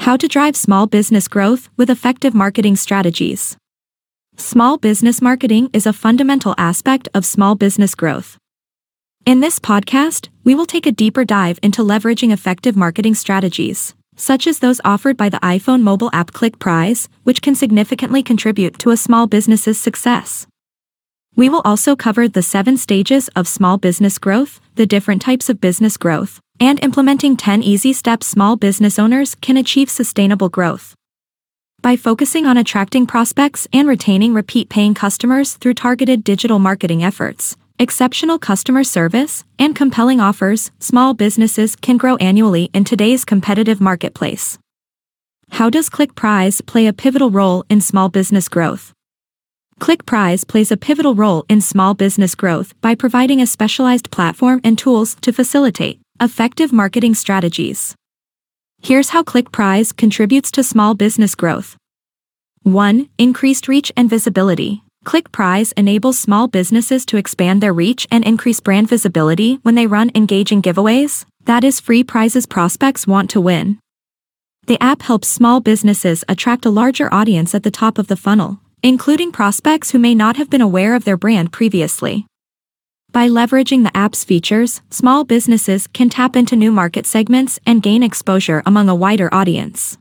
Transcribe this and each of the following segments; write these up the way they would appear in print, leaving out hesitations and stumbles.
How to drive small business growth with effective marketing strategies. Small business marketing is a fundamental aspect of small business growth. In this podcast, we will take a deeper dive into leveraging effective marketing strategies, such as those offered by the iPhone mobile app ClickPrize, which can significantly contribute to a small business's success. We will also cover the 7 stages of small business growth, the different types of business growth, and implementing 10 easy steps small business owners can achieve sustainable growth. By focusing on attracting prospects and retaining repeat-paying customers through targeted digital marketing efforts, exceptional customer service, and compelling offers, small businesses can grow annually in today's competitive marketplace. How does ClickPrize play a pivotal role in small business growth? ClickPrize plays a pivotal role in small business growth by providing a specialized platform and tools to facilitate effective marketing strategies. Here's how ClickPrize contributes to small business growth. 1. Increased reach and visibility. ClickPrize enables small businesses to expand their reach and increase brand visibility when they run engaging giveaways, that is, free prizes prospects want to win. The app helps small businesses attract a larger audience at the top of the funnel, including prospects who may not have been aware of their brand previously. By leveraging the app's features, small businesses can tap into new market segments and gain exposure among a wider audience.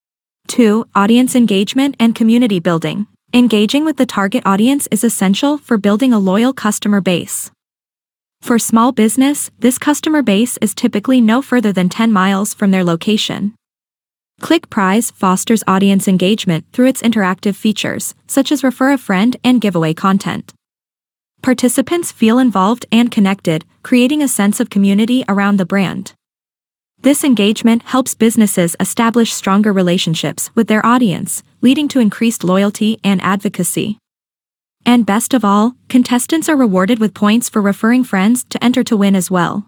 2. Audience engagement and community building. Engaging with the target audience is essential for building a loyal customer base. For small business, this customer base is typically no further than 10 miles from their location. ClickPrize fosters audience engagement through its interactive features, such as refer a friend and giveaway content. Participants feel involved and connected, creating a sense of community around the brand. This engagement helps businesses establish stronger relationships with their audience, leading to increased loyalty and advocacy. And best of all, contestants are rewarded with points for referring friends to enter to win as well.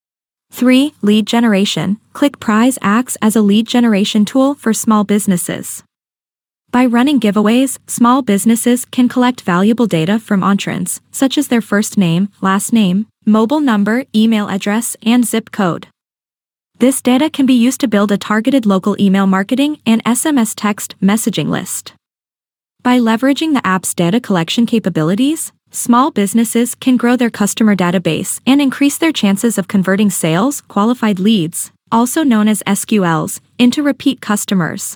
3. Lead generation. ClickPrize acts as a lead generation tool for small businesses. By running giveaways, small businesses can collect valuable data from entrants, such as their first name, last name, mobile number, email address, and zip code. This data can be used to build a targeted local email marketing and SMS text messaging list. By leveraging the app's data collection capabilities, small businesses can grow their customer database and increase their chances of converting sales, qualified leads, also known as SQLs, into repeat customers.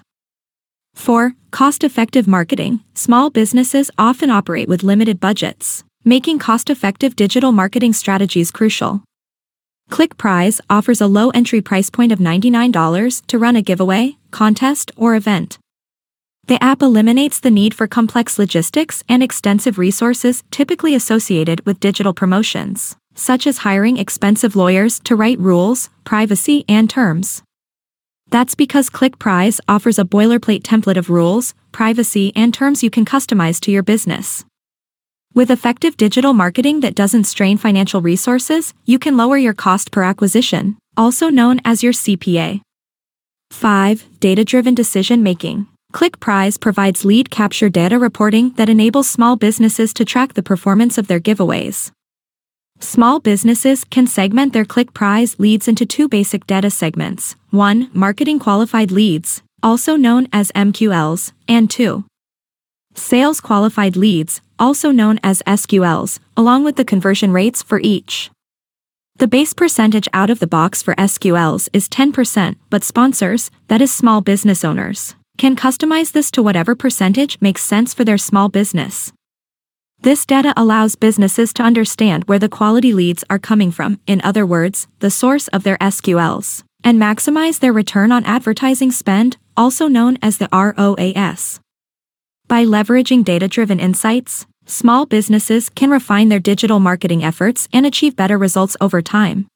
4. Cost-effective marketing. Small businesses often operate with limited budgets, making cost-effective digital marketing strategies crucial. ClickPrize offers a low entry price point of $99 to run a giveaway, contest, or event. The app eliminates the need for complex logistics and extensive resources typically associated with digital promotions, such as hiring expensive lawyers to write rules, privacy, and terms. That's because ClickPrize offers a boilerplate template of rules, privacy, and terms you can customize to your business. With effective digital marketing that doesn't strain financial resources, you can lower your cost per acquisition, also known as your CPA. 5. Data-driven decision-making. ClickPrize provides lead capture data reporting that enables small businesses to track the performance of their giveaways. Small businesses can segment their ClickPrize leads into 2 basic data segments. 1. Marketing qualified leads, also known as MQLs, and 2. Sales qualified leads, also known as SQLs, along with the conversion rates for each. The base percentage out of the box for SQLs is 10%, but sponsors, that is small business owners, can customize this to whatever percentage makes sense for their small business. This data allows businesses to understand where the quality leads are coming from, in other words, the source of their SQLs, and maximize their return on advertising spend, also known as the ROAS. By leveraging data-driven insights, small businesses can refine their digital marketing efforts and achieve better results over time.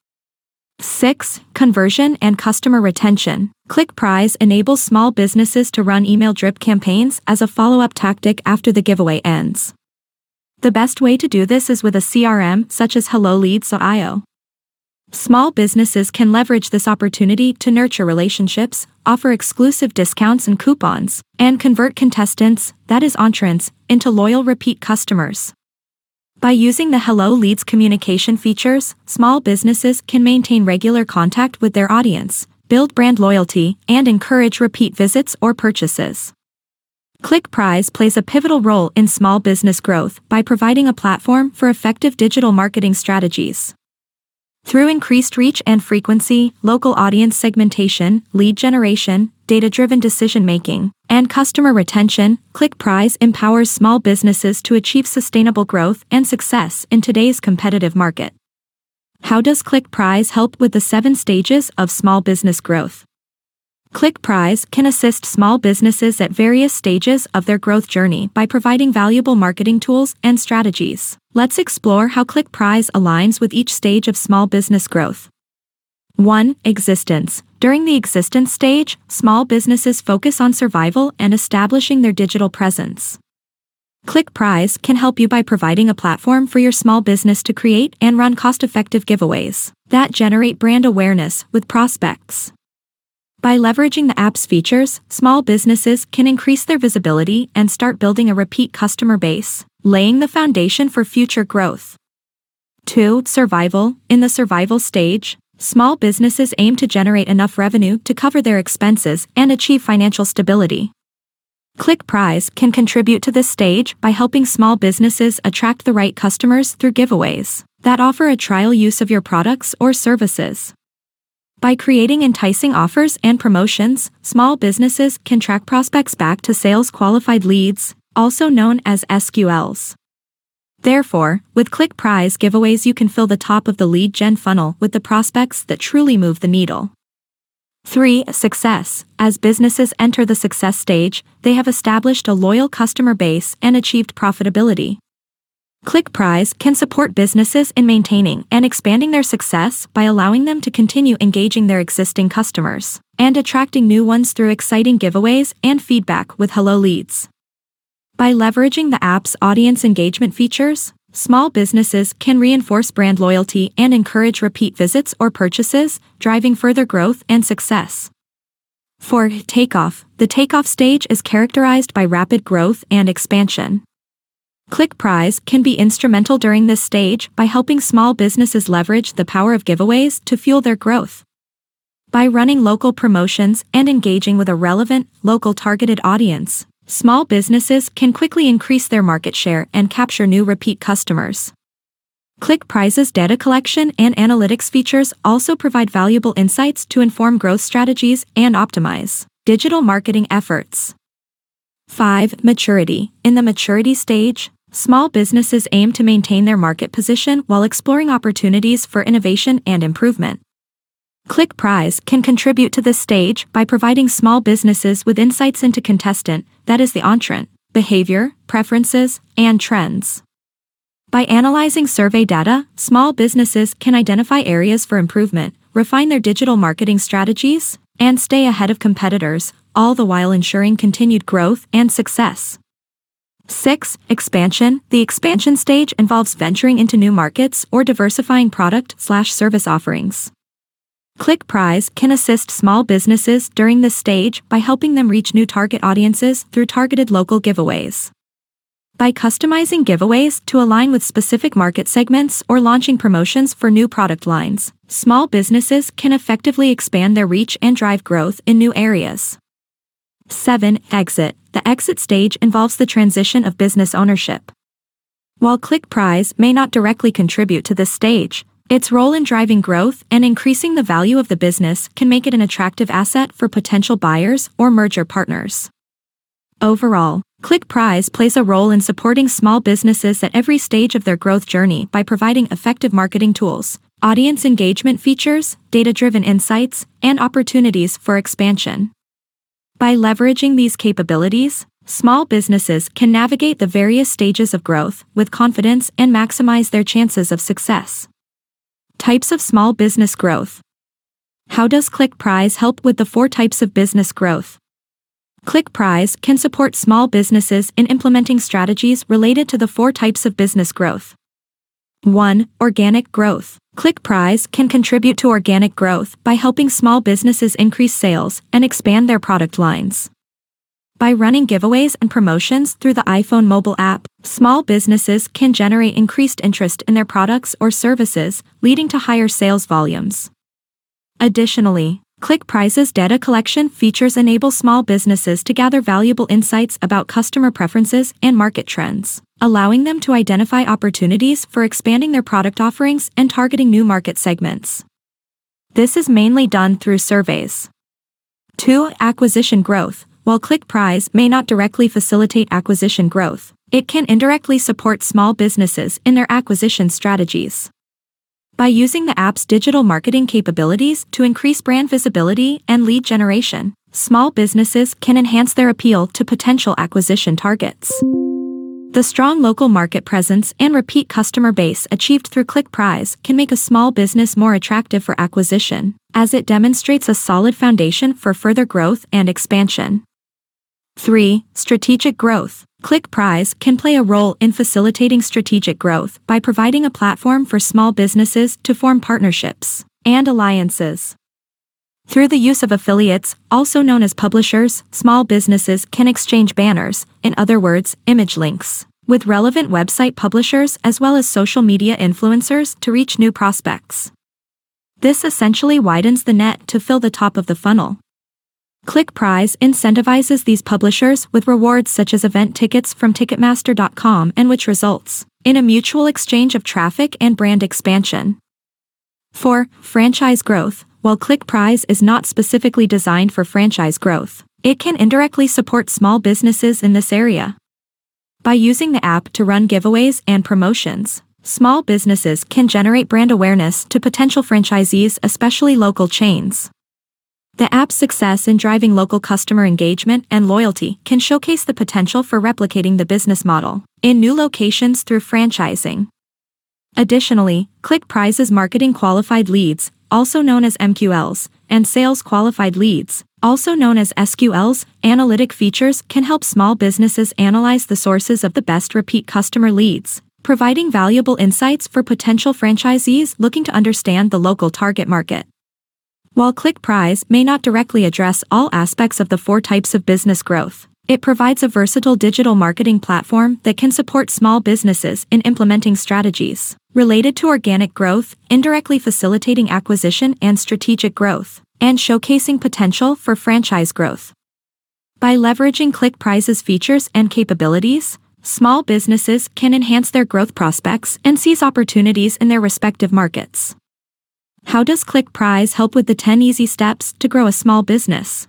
6. Conversion and customer retention. ClickPrize enables small businesses to run email drip campaigns as a follow-up tactic after the giveaway ends. The best way to do this is with a CRM such as HelloLeads.io. Small businesses can leverage this opportunity to nurture relationships, offer exclusive discounts and coupons, and convert contestants, that is entrants, into loyal repeat customers. By using the Hello Leads communication features, small businesses can maintain regular contact with their audience, build brand loyalty, and encourage repeat visits or purchases. ClickPrize plays a pivotal role in small business growth by providing a platform for effective digital marketing strategies. Through increased reach and frequency, local audience segmentation, lead generation, data-driven decision-making, and customer retention, ClickPrize empowers small businesses to achieve sustainable growth and success in today's competitive market. How does ClickPrize help with the 7 stages of small business growth? ClickPrize can assist small businesses at various stages of their growth journey by providing valuable marketing tools and strategies. Let's explore how ClickPrize aligns with each stage of small business growth. 1. Existence. During the existence stage, small businesses focus on survival and establishing their digital presence. ClickPrize can help you by providing a platform for your small business to create and run cost-effective giveaways that generate brand awareness with prospects. By leveraging the app's features, small businesses can increase their visibility and start building a repeat customer base, laying the foundation for future growth. 2. Survival. In the survival stage, small businesses aim to generate enough revenue to cover their expenses and achieve financial stability. ClickPrize can contribute to this stage by helping small businesses attract the right customers through giveaways that offer a trial use of your products or services. By creating enticing offers and promotions, small businesses can track prospects back to sales-qualified leads, also known as SQLs. Therefore, with ClickPrize giveaways you can fill the top of the lead gen funnel with the prospects that truly move the needle. 3. Success. As businesses enter the success stage, they have established a loyal customer base and achieved profitability. ClickPrize can support businesses in maintaining and expanding their success by allowing them to continue engaging their existing customers and attracting new ones through exciting giveaways and feedback with hello leads. By leveraging the app's audience engagement features, small businesses can reinforce brand loyalty and encourage repeat visits or purchases, driving further growth and success. 4. Takeoff. The takeoff stage is characterized by rapid growth and expansion. ClickPrize can be instrumental during this stage by helping small businesses leverage the power of giveaways to fuel their growth. By running local promotions and engaging with a relevant, local targeted audience, small businesses can quickly increase their market share and capture new repeat customers. ClickPrize's data collection and analytics features also provide valuable insights to inform growth strategies and optimize digital marketing efforts. 5. Maturity. In the maturity stage, small businesses aim to maintain their market position while exploring opportunities for innovation and improvement. ClickPrize can contribute to this stage by providing small businesses with insights into contestant, that is the entrant, behavior, preferences, and trends. By analyzing survey data, small businesses can identify areas for improvement, refine their digital marketing strategies, and stay ahead of competitors, all the while ensuring continued growth and success. 6. Expansion. The expansion stage involves venturing into new markets or diversifying product/service offerings. ClickPrize can assist small businesses during this stage by helping them reach new target audiences through targeted local giveaways. By customizing giveaways to align with specific market segments or launching promotions for new product lines, small businesses can effectively expand their reach and drive growth in new areas. 7. Exit. The exit stage involves the transition of business ownership. While ClickPrize may not directly contribute to this stage, its role in driving growth and increasing the value of the business can make it an attractive asset for potential buyers or merger partners. Overall, ClickPrize plays a role in supporting small businesses at every stage of their growth journey by providing effective marketing tools, audience engagement features, data-driven insights, and opportunities for expansion. By leveraging these capabilities, small businesses can navigate the various stages of growth with confidence and maximize their chances of success. Types of small business growth. How does ClickPrize help with the 4 types of business growth? ClickPrize can support small businesses in implementing strategies related to the 4 types of business growth. 1. Organic growth. ClickPrize can contribute to organic growth by helping small businesses increase sales and expand their product lines. By running giveaways and promotions through the iPhone mobile app, small businesses can generate increased interest in their products or services, leading to higher sales volumes. Additionally, ClickPrice's data collection features enable small businesses to gather valuable insights about customer preferences and market trends, allowing them to identify opportunities for expanding their product offerings and targeting new market segments. This is mainly done through surveys. 2. Acquisition growth. While ClickPrice may not directly facilitate acquisition growth, it can indirectly support small businesses in their acquisition strategies. By using the app's digital marketing capabilities to increase brand visibility and lead generation, small businesses can enhance their appeal to potential acquisition targets. The strong local market presence and repeat customer base achieved through ClickPrice can make a small business more attractive for acquisition, as it demonstrates a solid foundation for further growth and expansion. 3. Strategic growth. ClickPrice can play a role in facilitating strategic growth by providing a platform for small businesses to form partnerships and alliances. Through the use of affiliates, also known as publishers, small businesses can exchange banners, in other words, image links, with relevant website publishers as well as social media influencers to reach new prospects. This essentially widens the net to fill the top of the funnel. ClickPrice incentivizes these publishers with rewards such as event tickets from Ticketmaster.com, and which results in a mutual exchange of traffic and brand expansion. 4. Franchise growth. While ClickPrice is not specifically designed for franchise growth, it can indirectly support small businesses in this area. By using the app to run giveaways and promotions, small businesses can generate brand awareness to potential franchisees, especially local chains. The app's success in driving local customer engagement and loyalty can showcase the potential for replicating the business model in new locations through franchising. Additionally, ClickPrice's marketing qualified leads, also known as MQLs, and sales qualified leads, also known as SQLs, analytic features can help small businesses analyze the sources of the best repeat customer leads, providing valuable insights for potential franchisees looking to understand the local target market. While ClickPrice may not directly address all aspects of the 4 types of business growth, it provides a versatile digital marketing platform that can support small businesses in implementing strategies related to organic growth, indirectly facilitating acquisition and strategic growth, and showcasing potential for franchise growth. By leveraging ClickPrice's features and capabilities, small businesses can enhance their growth prospects and seize opportunities in their respective markets. How does ClickPrice help with the 10 easy steps to grow a small business?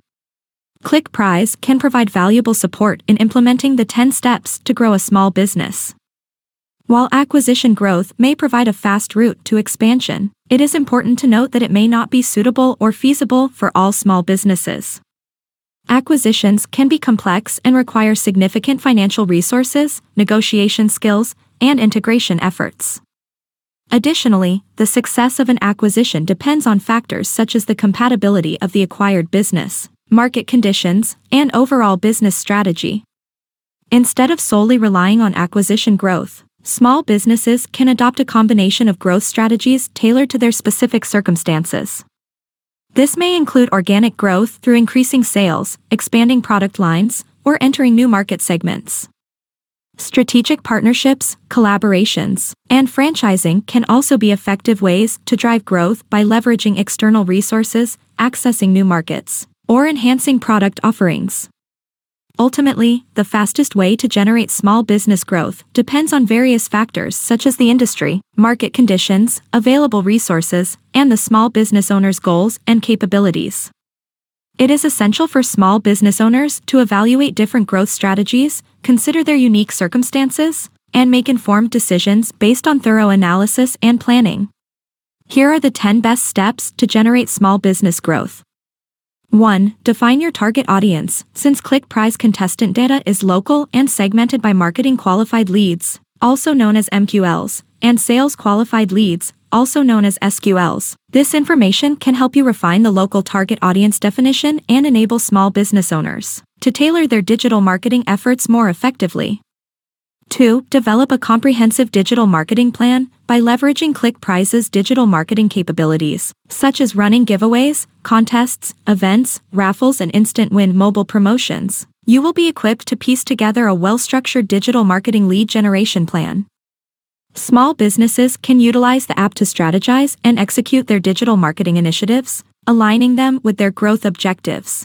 ClickPrice can provide valuable support in implementing the 10 steps to grow a small business. While acquisition growth may provide a fast route to expansion, it is important to note that it may not be suitable or feasible for all small businesses. Acquisitions can be complex and require significant financial resources, negotiation skills, and integration efforts. Additionally, the success of an acquisition depends on factors such as the compatibility of the acquired business, market conditions, and overall business strategy. Instead of solely relying on acquisition growth, small businesses can adopt a combination of growth strategies tailored to their specific circumstances. This may include organic growth through increasing sales, expanding product lines, or entering new market segments. Strategic partnerships, collaborations, and franchising can also be effective ways to drive growth by leveraging external resources, accessing new markets, or enhancing product offerings. Ultimately, the fastest way to generate small business growth depends on various factors such as the industry, market conditions, available resources, and the small business owner's goals and capabilities. It is essential for small business owners to evaluate different growth strategies, consider their unique circumstances, and make informed decisions based on thorough analysis and planning. Here are the 10 best steps to generate small business growth. 1. Define your target audience. Since ClickPrice contestant data is local and segmented by marketing qualified leads, also known as MQLs, and sales qualified leads, also known as SQLs, this information can help you refine the local target audience definition and enable small business owners to tailor their digital marketing efforts more effectively. 2. Develop a comprehensive digital marketing plan. By leveraging ClickPrice's digital marketing capabilities, such as running giveaways, contests, events, raffles, and instant win mobile promotions, you will be equipped to piece together a well-structured digital marketing lead generation plan. Small businesses can utilize the app to strategize and execute their digital marketing initiatives, aligning them with their growth objectives.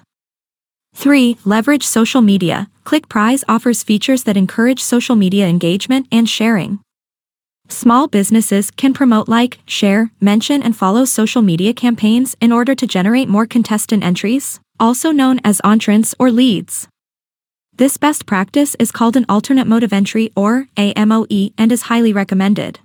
3. Leverage social media. ClickPrize offers features that encourage social media engagement and sharing. Small businesses can promote like, share, mention and follow social media campaigns in order to generate more contestant entries, also known as entrants or leads. This best practice is called an alternate mode of entry or AMOE and is highly recommended.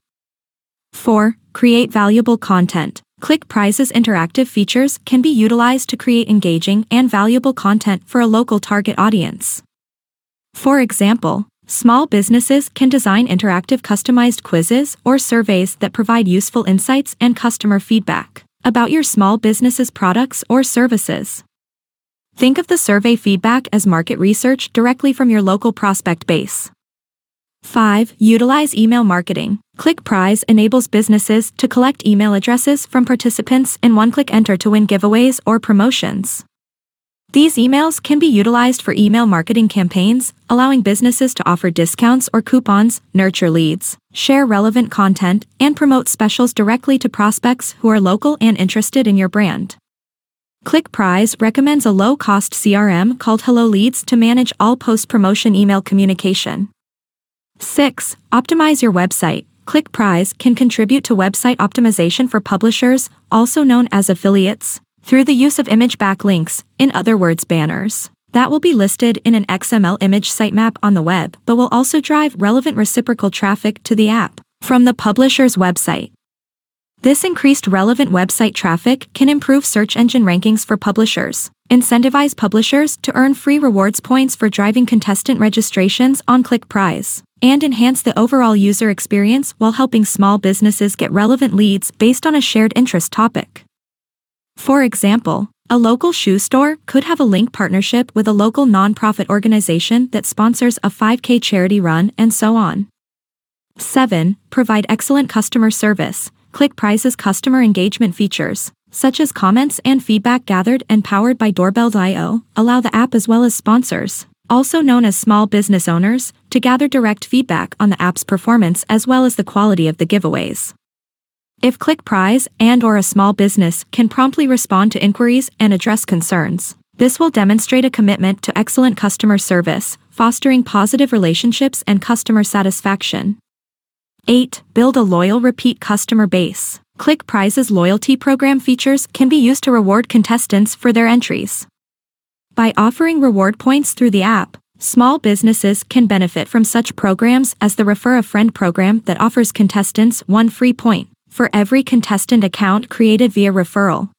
4. Create valuable content. ClickPrize's interactive features can be utilized to create engaging and valuable content for a local target audience. For example, small businesses can design interactive customized quizzes or surveys that provide useful insights and customer feedback about your small business's products or services. Think of the survey feedback as market research directly from your local prospect base. 5. Utilize email marketing. ClickPrize enables businesses to collect email addresses from participants in one-click enter to win giveaways or promotions. These emails can be utilized for email marketing campaigns, allowing businesses to offer discounts or coupons, nurture leads, share relevant content, and promote specials directly to prospects who are local and interested in your brand. ClickPrize recommends a low-cost CRM called Hello Leads to manage all post-promotion email communication. 6. Optimize your website. ClickPrize can contribute to website optimization for publishers, also known as affiliates, through the use of image backlinks, in other words banners, that will be listed in an XML image sitemap on the web but will also drive relevant reciprocal traffic to the app from the publisher's website. This increased relevant website traffic can improve search engine rankings for publishers, incentivize publishers to earn free rewards points for driving contestant registrations on ClickPrize, and enhance the overall user experience while helping small businesses get relevant leads based on a shared interest topic. For example, a local shoe store could have a link partnership with a local nonprofit organization that sponsors a 5K charity run and so on. 7. Provide excellent customer service. ClickPrize's customer engagement features, such as comments and feedback gathered and powered by Doorbell.io, allow the app as well as sponsors, also known as small business owners, to gather direct feedback on the app's performance as well as the quality of the giveaways. If ClickPrize and/or a small business can promptly respond to inquiries and address concerns, this will demonstrate a commitment to excellent customer service, fostering positive relationships and customer satisfaction. 8. Build a loyal repeat customer base. ClickPrize's loyalty program features can be used to reward contestants for their entries. By offering reward points through the app, small businesses can benefit from such programs as the Refer a Friend program that offers contestants 1 free point for every contestant account created via referral.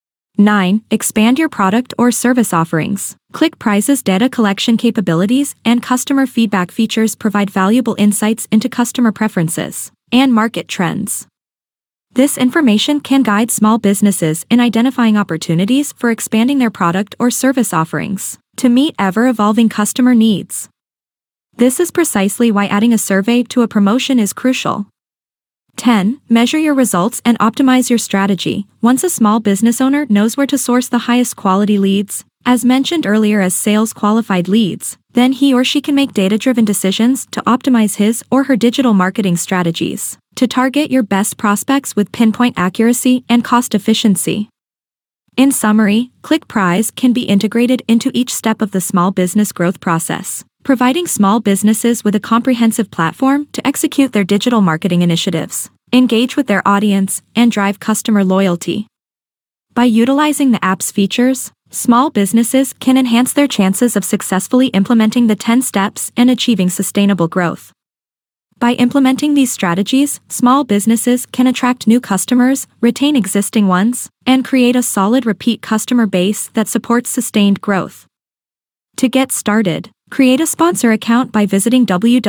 9. Expand your product or service offerings. ClickPrize's data collection capabilities and customer feedback features provide valuable insights into customer preferences and market trends. This information can guide small businesses in identifying opportunities for expanding their product or service offerings to meet ever-evolving customer needs. This is precisely why adding a survey to a promotion is crucial. 10. Measure your results and optimize your strategy. Once a small business owner knows where to source the highest quality leads, as mentioned earlier as sales qualified leads, then he or she can make data-driven decisions to optimize his or her digital marketing strategies to target your best prospects with pinpoint accuracy and cost efficiency. In summary, ClickPrize can be integrated into each step of the small business growth process, providing small businesses with a comprehensive platform to execute their digital marketing initiatives, engage with their audience, and drive customer loyalty. By utilizing the app's features, small businesses can enhance their chances of successfully implementing the 10 steps and achieving sustainable growth. By implementing these strategies, small businesses can attract new customers, retain existing ones, and create a solid repeat customer base that supports sustained growth. To get started, create a sponsor account by visiting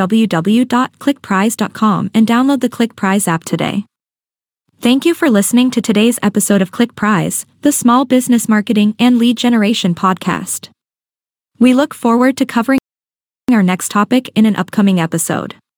www.clickprize.com and download the ClickPrize app today. Thank you for listening to today's episode of ClickPrize, the Small Business Marketing and Lead Generation podcast. We look forward to covering our next topic in an upcoming episode.